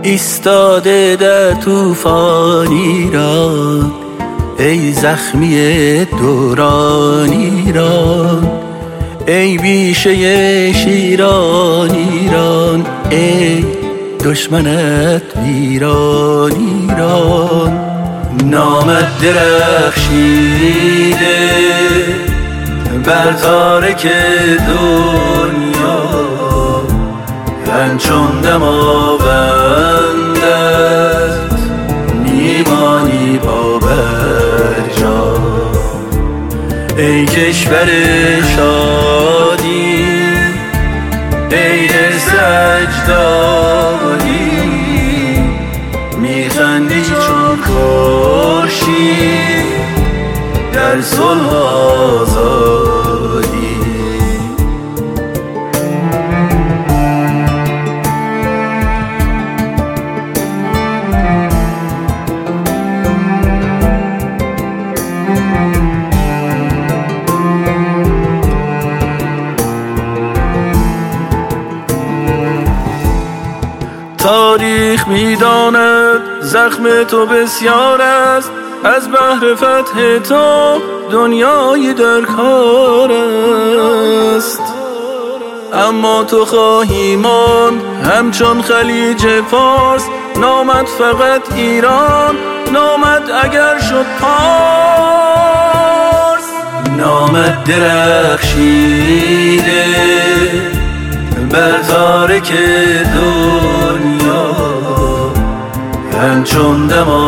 ایستاده در طوفان ایران، ای زخمی دوران ایران، ای بیشه شیران ایران، ای دشمنت ویران ایران. نامت درخشیده بر تارک دنیا، همچون دماوندت میمانی با برجا. ای کشور شادی، ای سجدادی، میخندی چون خورشید در صلح آزادی. تاریخ میداند زخم تو بسیار است، از بحر فتح تو دنیای در کار است. اما تو خواهی ماند همچون خلیج فارس، نامت فقط ایران، نامت اگر شد پارس. نامت درخشیده بر تارک دنیا، همچون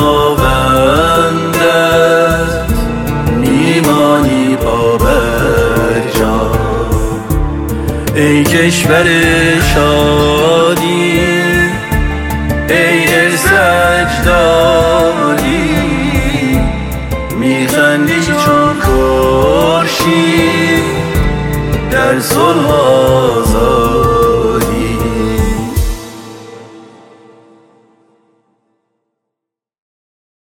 دماوندت میمانی با برجا. ای کشور شادی، ای سجدادی، میخندی چون خورشید در صلح